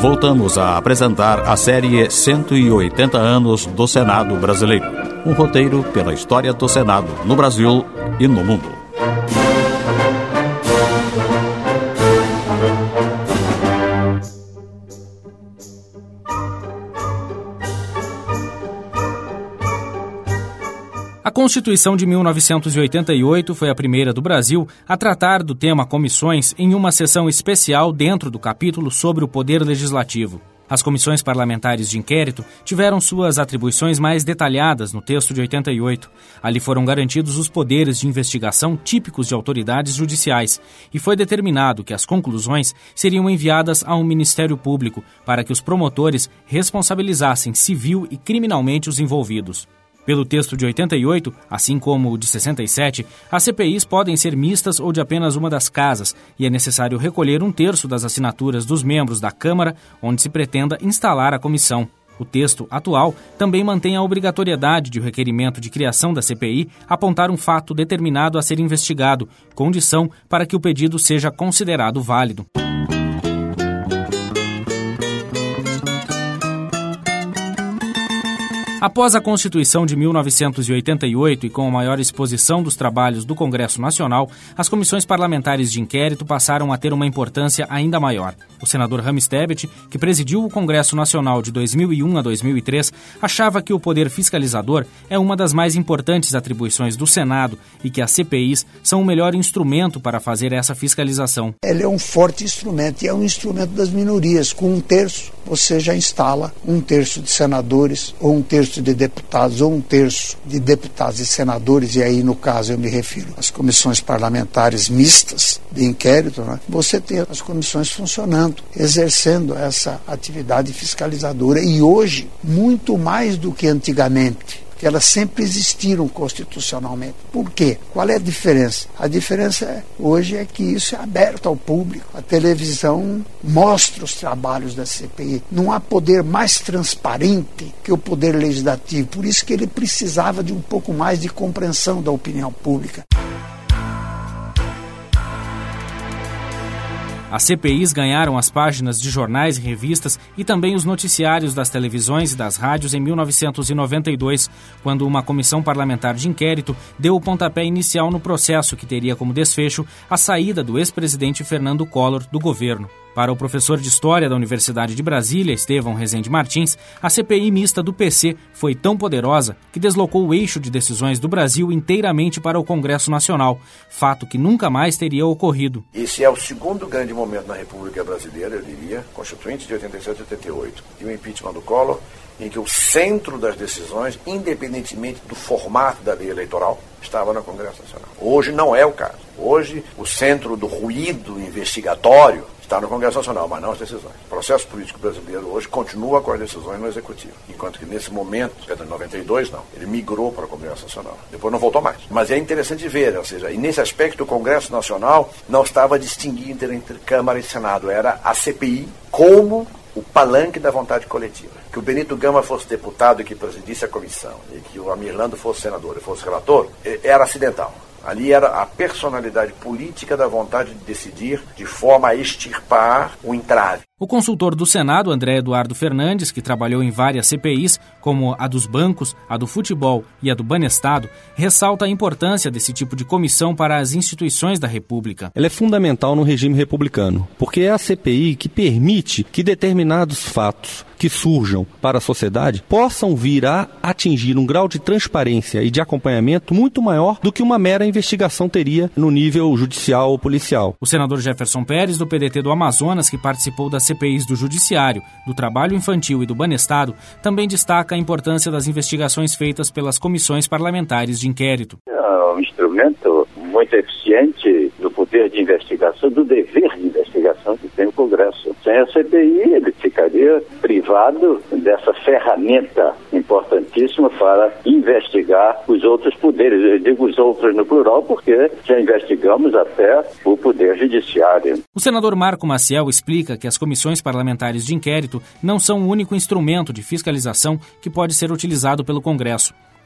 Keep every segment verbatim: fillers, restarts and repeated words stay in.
voltamos a apresentar a série cento e oitenta anos do Senado Brasileiro. Um roteiro pela história do Senado no Brasil e no mundo. A Constituição de mil novecentos e oitenta e oito foi a primeira do Brasil a tratar do tema comissões em uma sessão especial dentro do capítulo sobre o Poder Legislativo. As comissões parlamentares de inquérito tiveram suas atribuições mais detalhadas no texto de oitenta e oito. Ali foram garantidos os poderes de investigação típicos de autoridades judiciais e foi determinado que as conclusões seriam enviadas ao Ministério Público para que os promotores responsabilizassem civil e criminalmente os envolvidos. Pelo texto de oitenta e oito, assim como o de sessenta e sete, as C P Is podem ser mistas ou de apenas uma das casas e é necessário recolher um terço das assinaturas dos membros da Câmara onde se pretenda instalar a comissão. O texto atual também mantém a obrigatoriedade de o requerimento de criação da C P I apontar um fato determinado a ser investigado, condição para que o pedido seja considerado válido. Após a Constituição de mil novecentos e oitenta e oito e com a maior exposição dos trabalhos do Congresso Nacional, as comissões parlamentares de inquérito passaram a ter uma importância ainda maior. O senador Rames Tebet, que presidiu o Congresso Nacional de dois mil e um a dois mil e três, achava que o poder fiscalizador é uma das mais importantes atribuições do Senado e que as C P Is são o melhor instrumento para fazer essa fiscalização. Ele é um forte instrumento e é um instrumento das minorias. Com um terço, você já instala um terço de senadores ou um terço de deputados ou um terço de deputados e senadores, e aí no caso eu me refiro às comissões parlamentares mistas de inquérito, né? Você tem as comissões funcionando, exercendo essa atividade fiscalizadora e hoje muito mais do que antigamente, que elas sempre existiram constitucionalmente. Por quê? Qual é a diferença? A diferença é, hoje é que isso é aberto ao público. A televisão mostra os trabalhos da C P I. Não há poder mais transparente que o poder legislativo. Por isso que ele precisava de um pouco mais de compreensão da opinião pública. As C P Is ganharam as páginas de jornais e revistas e também os noticiários das televisões e das rádios em mil novecentos e noventa e dois, quando uma comissão parlamentar de inquérito deu o pontapé inicial no processo que teria como desfecho a saída do ex-presidente Fernando Collor do governo. Para o professor de História da Universidade de Brasília, Estevão Rezende Martins, a C P I mista do P C foi tão poderosa que deslocou o eixo de decisões do Brasil inteiramente para o Congresso Nacional, fato que nunca mais teria ocorrido. Esse é o segundo grande momento na República Brasileira, eu diria, constituinte de oitenta e sete e oitenta e oito, e o impeachment do Collor, em que o centro das decisões, independentemente do formato da lei eleitoral, estava no Congresso Nacional. Hoje não é o caso. Hoje, o centro do ruído investigatório está no Congresso Nacional, mas não as decisões. O processo político brasileiro hoje continua com as decisões no Executivo, enquanto que nesse momento, em noventa e dois não, ele migrou para o Congresso Nacional. Depois não voltou mais. Mas é interessante ver, ou seja, e nesse aspecto o Congresso Nacional não estava distinguindo entre Câmara e Senado, era a C P I como o palanque da vontade coletiva. Que o Benito Gama fosse deputado e que presidisse a comissão, e que o Amir Lando fosse senador e fosse relator, era acidental. Ali era a personalidade política da vontade de decidir de forma a extirpar o entrave. O consultor do Senado, André Eduardo Fernandes, que trabalhou em várias C P Is, como a dos bancos, a do futebol e a do Banestado, ressalta a importância desse tipo de comissão para as instituições da República. Ela é fundamental no regime republicano, porque é a C P I que permite que determinados fatos que surjam para a sociedade possam vir a atingir um grau de transparência e de acompanhamento muito maior do que uma mera investigação teria no nível judicial ou policial. O senador Jefferson Pérez, do P D T do Amazonas, que participou das C P Is do Judiciário, do Trabalho Infantil e do Banestado, também destaca a importância das investigações feitas pelas comissões parlamentares de inquérito. É um instrumento muito eficiente do poder de investigação, do dever de investigação que tem o Congresso. Sem a C P I, ele ficaria privado dessa ferramenta importantíssima para investigar os outros poderes. Eu digo os outros no plural porque já investigamos até o Poder Judiciário. O senador Marco Maciel explica que as comissões parlamentares de inquérito não são o único instrumento de fiscalização que pode ser utilizado pelo Congresso.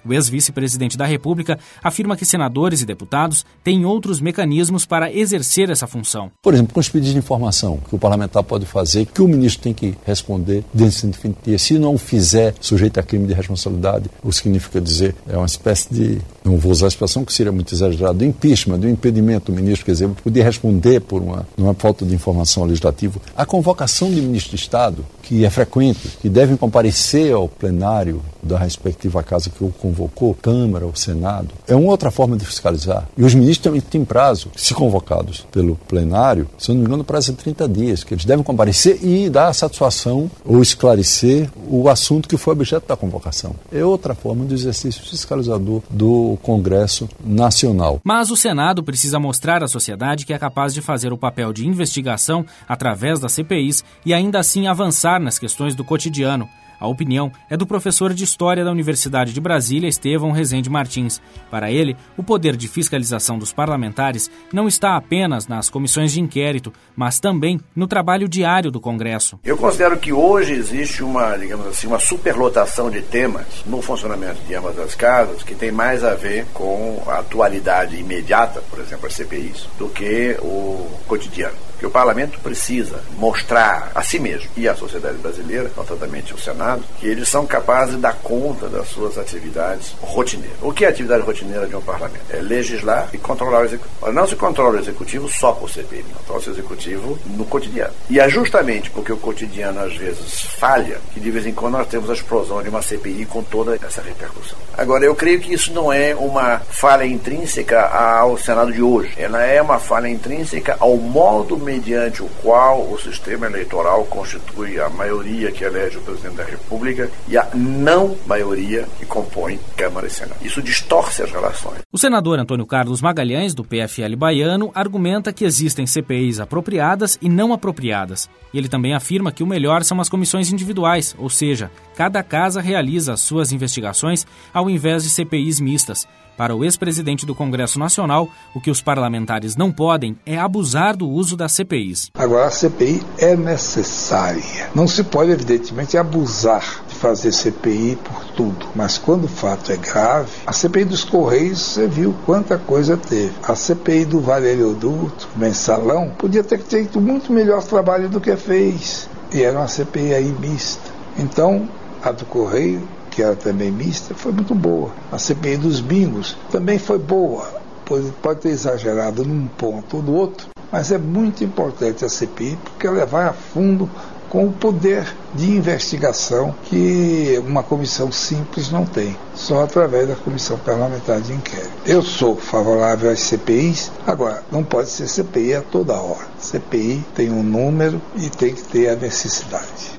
O ex-vice-presidente da República afirma que senadores e deputados têm outros mecanismos para exercer essa função. Por exemplo, com os pedidos de informação que o parlamentar pode fazer, que o ministro tem que responder dentro de dia. Se não fizer, sujeito a crime de responsabilidade, o que significa dizer, é uma espécie de, não vou usar a expressão que seria muito exagerado, do impeachment, do impedimento do ministro, quer dizer, poder responder por uma, uma falta de informação legislativa. A convocação de ministro de Estado, que é frequente, que devem comparecer ao plenário da respectiva casa que o convocou, Câmara ou Senado, é uma outra forma de fiscalizar. E os ministros também têm prazo, se convocados pelo plenário, se não me engano, prazo de trinta dias, que eles devem comparecer e dar satisfação ou esclarecer o assunto que foi objeto da convocação. É outra forma do exercício fiscalizador do Congresso Nacional. Mas o Senado precisa mostrar à sociedade que é capaz de fazer o papel de investigação através das C P Is e ainda assim avançar nas questões do cotidiano. A opinião é do professor de História da Universidade de Brasília, Estevão Rezende Martins. Para ele, o poder de fiscalização dos parlamentares não está apenas nas comissões de inquérito, mas também no trabalho diário do Congresso. Eu considero que hoje existe uma, digamos assim, uma superlotação de temas no funcionamento de ambas as casas que tem mais a ver com a atualidade imediata, por exemplo, as C P Is, do que o cotidiano. Que o parlamento precisa mostrar a si mesmo e à sociedade brasileira, notadamente o Senado, que eles são capazes de dar conta das suas atividades rotineiras. O que é a atividade rotineira de um parlamento? É legislar e controlar o executivo. Não se controla o executivo só por C P I, controla o executivo no cotidiano. E é justamente porque o cotidiano às vezes falha que de vez em quando nós temos a explosão de uma C P I com toda essa repercussão. Agora, eu creio que isso não é uma falha intrínseca ao Senado de hoje. Ela é uma falha intrínseca ao modo mediante o qual o sistema eleitoral constitui a maioria que elege o presidente da República e a não maioria que compõe Câmara e Senado. Isso distorce as relações. O senador Antônio Carlos Magalhães, do P F L baiano, argumenta que existem C P Is apropriadas e não apropriadas. E ele também afirma que o melhor são as comissões individuais, ou seja, cada casa realiza as suas investigações ao invés de C P Is mistas. Para o ex-presidente do Congresso Nacional, o que os parlamentares não podem é abusar do uso das C P Is. Agora, a C P I é necessária. Não se pode, evidentemente, abusar de fazer C P I por tudo. Mas quando o fato é grave, a C P I dos Correios, você viu quanta coisa teve. A C P I do Vale Oleoduto, Mensalão, podia ter feito muito melhor trabalho do que fez. E era uma C P I aí mista. Então, a do Correio, que era também mista, foi muito boa. A C P I dos bingos também foi boa. Pode, pode ter exagerado num ponto ou no outro, mas é muito importante a C P I porque ela vai a fundo com o poder de investigação que uma comissão simples não tem, só através da Comissão Parlamentar de Inquérito. Eu sou favorável às C P Is, agora, não pode ser C P I a toda hora. C P I tem um número e tem que ter a necessidade.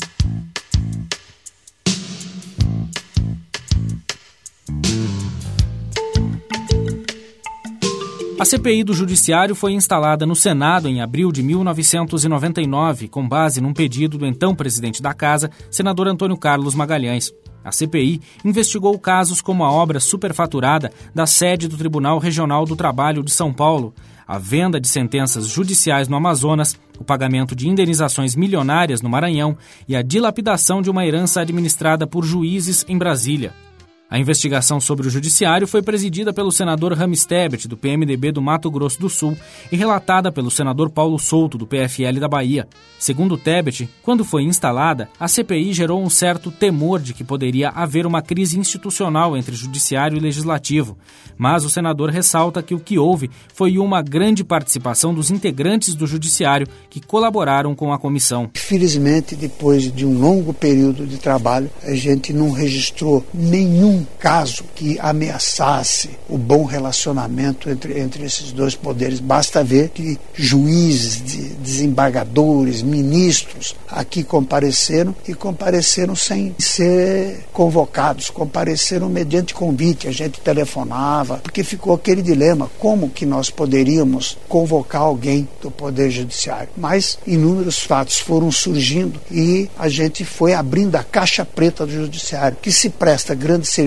A C P I do Judiciário foi instalada no Senado em abril de mil novecentos e noventa e nove, com base num pedido do então presidente da Casa, senador Antônio Carlos Magalhães. A C P I investigou casos como a obra superfaturada da sede do Tribunal Regional do Trabalho de São Paulo, a venda de sentenças judiciais no Amazonas, o pagamento de indenizações milionárias no Maranhão e a dilapidação de uma herança administrada por juízes em Brasília. A investigação sobre o judiciário foi presidida pelo senador Rames Tebet, do P M D B do Mato Grosso do Sul, e relatada pelo senador Paulo Souto, do P F L da Bahia. Segundo Tebet, quando foi instalada, a C P I gerou um certo temor de que poderia haver uma crise institucional entre judiciário e legislativo. Mas o senador ressalta que o que houve foi uma grande participação dos integrantes do judiciário que colaboraram com a comissão. Felizmente, depois de um longo período de trabalho, a gente não registrou nenhum caso que ameaçasse o bom relacionamento entre, entre esses dois poderes. Basta ver que juízes, de, desembargadores, ministros aqui compareceram e compareceram sem ser convocados, compareceram mediante convite, a gente telefonava, porque ficou aquele dilema, como que nós poderíamos convocar alguém do Poder Judiciário? Mas inúmeros fatos foram surgindo e a gente foi abrindo a caixa preta do Judiciário, que se presta grande serviço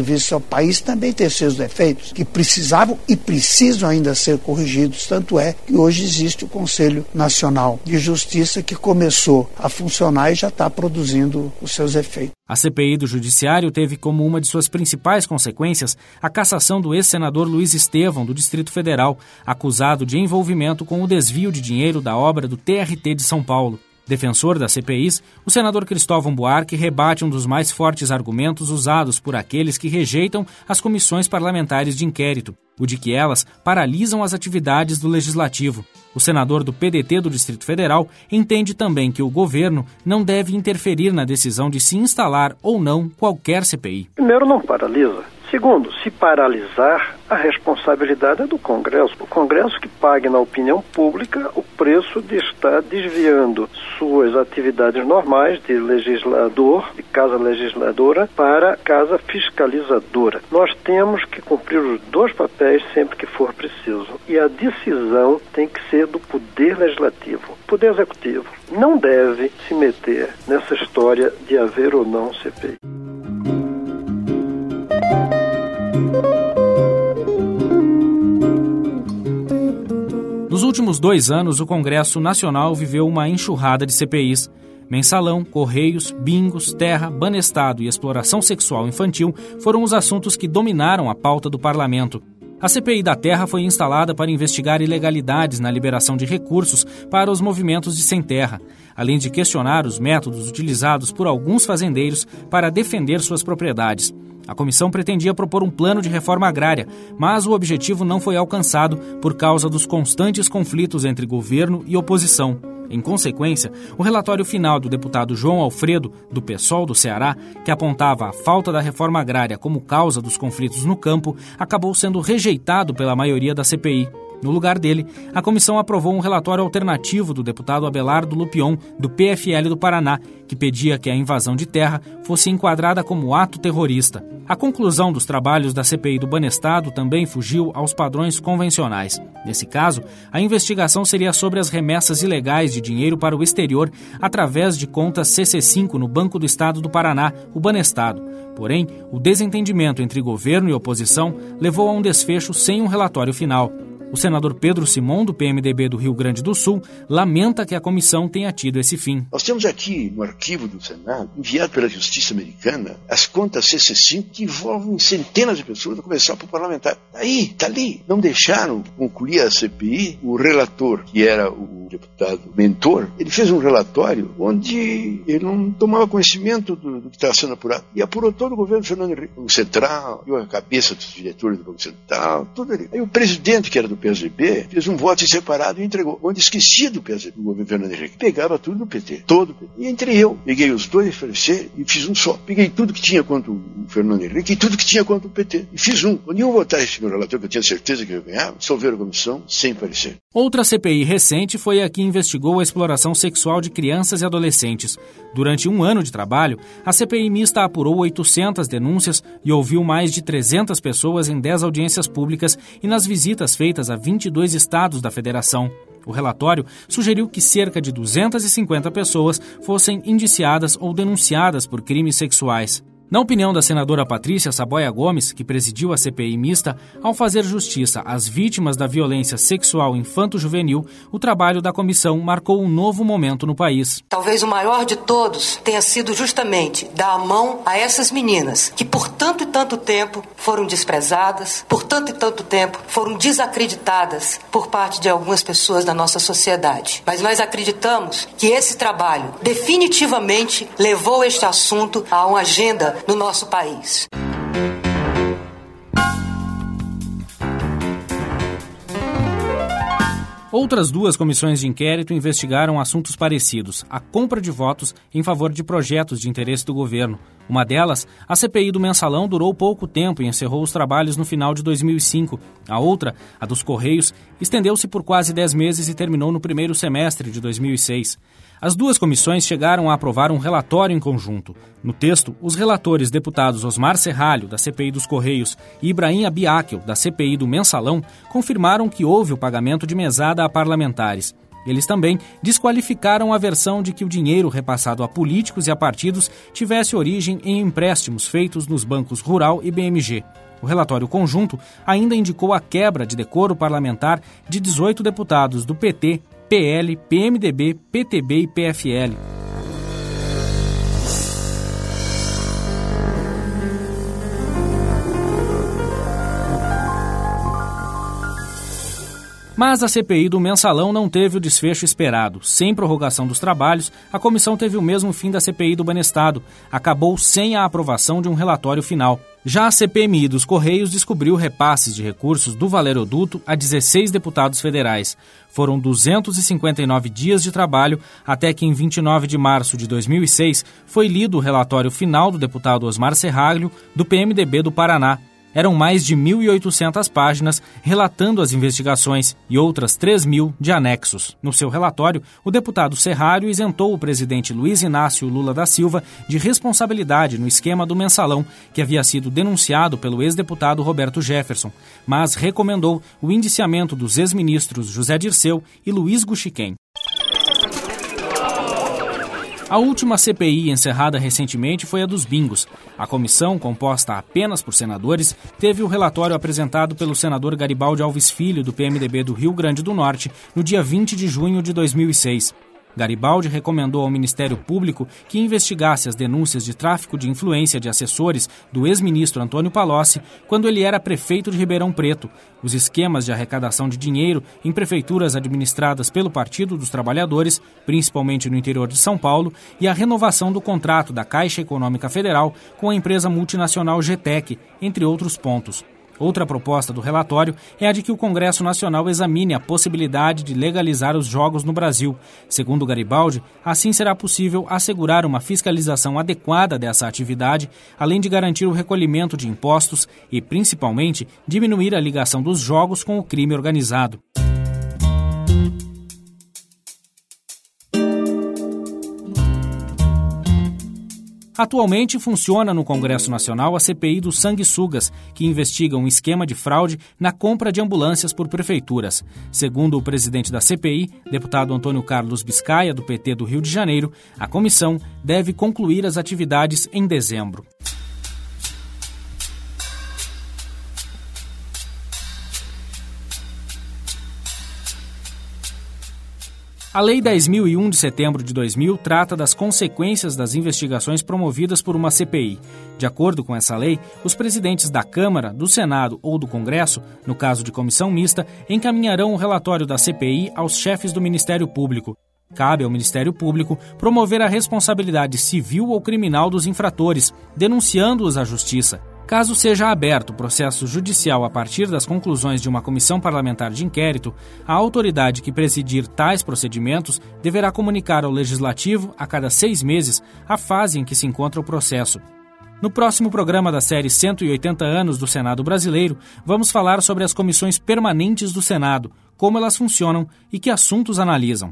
serviços ao país também tem seus defeitos, que precisavam e precisam ainda ser corrigidos. Tanto é que hoje existe o Conselho Nacional de Justiça, que começou a funcionar e já está produzindo os seus efeitos. A C P I do Judiciário teve como uma de suas principais consequências a cassação do ex-senador Luiz Estevão, do Distrito Federal, acusado de envolvimento com o desvio de dinheiro da obra do T R T de São Paulo. Defensor das C P Is, o senador Cristóvão Buarque rebate um dos mais fortes argumentos usados por aqueles que rejeitam as comissões parlamentares de inquérito, o de que elas paralisam as atividades do Legislativo. O senador do P D T do Distrito Federal entende também que o governo não deve interferir na decisão de se instalar ou não qualquer C P I. Primeiro, não paralisa. Segundo, se paralisar, a responsabilidade é do Congresso. O Congresso que pague na opinião pública o preço de estar desviando suas atividades normais de legislador, de casa legisladora, para casa fiscalizadora. Nós temos que cumprir os dois papéis sempre que for preciso. E a decisão tem que ser do Poder Legislativo. O Poder Executivo não deve se meter nessa história de haver ou não C P I. Nos últimos dois anos, o Congresso Nacional viveu uma enxurrada de C P Is. Mensalão, Correios, bingos, terra, banestado e exploração sexual infantil foram os assuntos que dominaram a pauta do parlamento. A C P I da Terra foi instalada para investigar ilegalidades na liberação de recursos para os movimentos de sem-terra, além de questionar os métodos utilizados por alguns fazendeiros para defender suas propriedades. A comissão pretendia propor um plano de reforma agrária, mas o objetivo não foi alcançado por causa dos constantes conflitos entre governo e oposição. Em consequência, o relatório final do deputado João Alfredo, do PSOL do Ceará, que apontava a falta da reforma agrária como causa dos conflitos no campo, acabou sendo rejeitado pela maioria da C P I. No lugar dele, a comissão aprovou um relatório alternativo do deputado Abelardo Lupion, do P F L do Paraná, que pedia que a invasão de terra fosse enquadrada como ato terrorista. A conclusão dos trabalhos da C P I do Banestado também fugiu aos padrões convencionais. Nesse caso, a investigação seria sobre as remessas ilegais de dinheiro para o exterior através de contas C C cinco no Banco do Estado do Paraná, o Banestado. Porém, o desentendimento entre governo e oposição levou a um desfecho sem um relatório final. O senador Pedro Simon, do P M D B do Rio Grande do Sul, lamenta que a comissão tenha tido esse fim. Nós temos aqui no arquivo do Senado, enviado pela Justiça Americana, as contas C C cinco que envolvem centenas de pessoas, a começar por parlamentar. Aí, tá ali. Não deixaram concluir a C P I. O relator, que era o deputado mentor, ele fez um relatório onde ele não tomava conhecimento do, do que estava sendo apurado. E apurou todo o governo Fernando Henrique, o Central, viu a cabeça dos diretores do Banco Central, tudo ali. Aí o presidente, que era do P S D B, fez um voto separado e entregou. Onde esquecia do P S D B, do governo Fernando Henrique. Pegava tudo do P T, todo o P T. E entre eu, peguei os dois oferecer e fiz um só. Peguei tudo que tinha contra o Fernando Henrique e tudo que tinha contra o P T. E fiz um. Quando iam votar esse meu relator, que eu tinha certeza que eu ganhava, dissolveram a comissão sem parecer. Outra C P I recente foi a que investigou a exploração sexual de crianças e adolescentes. Durante um ano de trabalho, a C P I mista apurou oitocentas denúncias e ouviu mais de trezentas pessoas em dez audiências públicas e nas visitas feitas a vinte e dois estados da federação. O relatório sugeriu que cerca de duzentas e cinquenta pessoas fossem indiciadas ou denunciadas por crimes sexuais. Na opinião da senadora Patrícia Saboia Gomes, que presidiu a C P I mista, ao fazer justiça às vítimas da violência sexual infanto-juvenil, o trabalho da comissão marcou um novo momento no país. Talvez o maior de todos tenha sido justamente dar a mão a essas meninas que por tanto e tanto tempo foram desprezadas, por tanto e tanto tempo foram desacreditadas por parte de algumas pessoas da nossa sociedade. Mas nós acreditamos que esse trabalho definitivamente levou este assunto a uma agenda no nosso país. Outras duas comissões de inquérito investigaram assuntos parecidos, a compra de votos em favor de projetos de interesse do governo. Uma delas, a C P I do Mensalão, durou pouco tempo e encerrou os trabalhos no final de dois mil e cinco. A outra, a dos Correios, estendeu-se por quase dez meses e terminou no primeiro semestre de dois mil e seis. As duas comissões chegaram a aprovar um relatório em conjunto. No texto, os relatores deputados Osmar Serralho, da C P I dos Correios, e Ibrahim Abiakel, da C P I do Mensalão, confirmaram que houve o pagamento de mesada a parlamentares. Eles também desqualificaram a versão de que o dinheiro repassado a políticos e a partidos tivesse origem em empréstimos feitos nos bancos Rural e B M G. O relatório conjunto ainda indicou a quebra de decoro parlamentar de dezoito deputados do P T, P L, P M D B, P T B e P F L. Mas a C P I do Mensalão não teve o desfecho esperado. Sem prorrogação dos trabalhos, a comissão teve o mesmo fim da C P I do Banestado. Acabou sem a aprovação de um relatório final. Já a C P M I dos Correios descobriu repasses de recursos do Valeroduto a dezesseis deputados federais. Foram duzentos e cinquenta e nove dias de trabalho até que em vinte e nove de março de dois mil e seis foi lido o relatório final do deputado Osmar Serraglio, do P M D B do Paraná. Eram mais de mil e oitocentas páginas relatando as investigações e outras três mil de anexos. No seu relatório, o deputado Serraglio isentou o presidente Luiz Inácio Lula da Silva de responsabilidade no esquema do Mensalão, que havia sido denunciado pelo ex-deputado Roberto Jefferson, mas recomendou o indiciamento dos ex-ministros José Dirceu e Luiz Guxiquem. A última C P I encerrada recentemente foi a dos bingos. A comissão, composta apenas por senadores, teve o relatório apresentado pelo senador Garibaldi Alves Filho, do P M D B do Rio Grande do Norte, no dia vinte de junho de dois mil e seis. Garibaldi recomendou ao Ministério Público que investigasse as denúncias de tráfico de influência de assessores do ex-ministro Antônio Palocci quando ele era prefeito de Ribeirão Preto, os esquemas de arrecadação de dinheiro em prefeituras administradas pelo Partido dos Trabalhadores, principalmente no interior de São Paulo, e a renovação do contrato da Caixa Econômica Federal com a empresa multinacional G T E C, entre outros pontos. Outra proposta do relatório é a de que o Congresso Nacional examine a possibilidade de legalizar os jogos no Brasil. Segundo Garibaldi, assim será possível assegurar uma fiscalização adequada dessa atividade, além de garantir o recolhimento de impostos e, principalmente, diminuir a ligação dos jogos com o crime organizado. Atualmente funciona no Congresso Nacional a C P I dos sanguessugas, que investiga um esquema de fraude na compra de ambulâncias por prefeituras. Segundo o presidente da C P I, deputado Antônio Carlos Biscaia, do P T do Rio de Janeiro, a comissão deve concluir as atividades em dezembro. A Lei dez mil e um de setembro de dois mil trata das consequências das investigações promovidas por uma C P I. De acordo com essa lei, os presidentes da Câmara, do Senado ou do Congresso, no caso de comissão mista, encaminharão o relatório da C P I aos chefes do Ministério Público. Cabe ao Ministério Público promover a responsabilidade civil ou criminal dos infratores, denunciando-os à Justiça. Caso seja aberto processo judicial a partir das conclusões de uma comissão parlamentar de inquérito, a autoridade que presidir tais procedimentos deverá comunicar ao Legislativo, a cada seis meses, a fase em que se encontra o processo. No próximo programa da série cento e oitenta anos do Senado Brasileiro, vamos falar sobre as comissões permanentes do Senado, como elas funcionam e que assuntos analisam.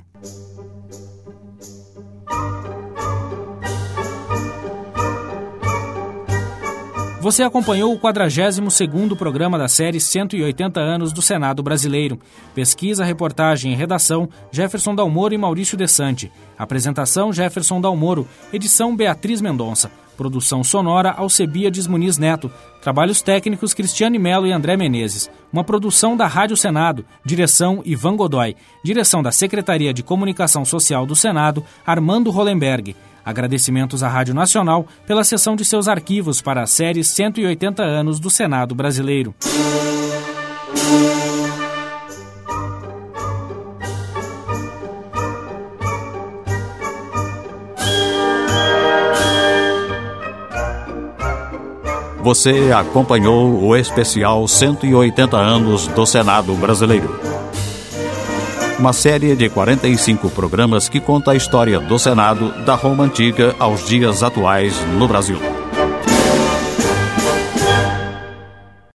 Você acompanhou o quadragésimo segundo programa da série cento e oitenta anos do Senado Brasileiro. Pesquisa, reportagem e redação, Jefferson Dalmoro e Maurício Desante. Apresentação, Jefferson Dalmoro. Edição, Beatriz Mendonça. Produção sonora, Alcebiades Muniz Neto. Trabalhos técnicos, Cristiane Melo e André Menezes. Uma produção da Rádio Senado. Direção, Ivan Godoy. Direção da Secretaria de Comunicação Social do Senado, Armando Hollenberg. Agradecimentos à Rádio Nacional pela cessão de seus arquivos para a série cento e oitenta anos do Senado Brasileiro. Você acompanhou o especial cento e oitenta anos do Senado Brasileiro. Uma série de quarenta e cinco programas que conta a história do Senado, da Roma Antiga aos dias atuais no Brasil.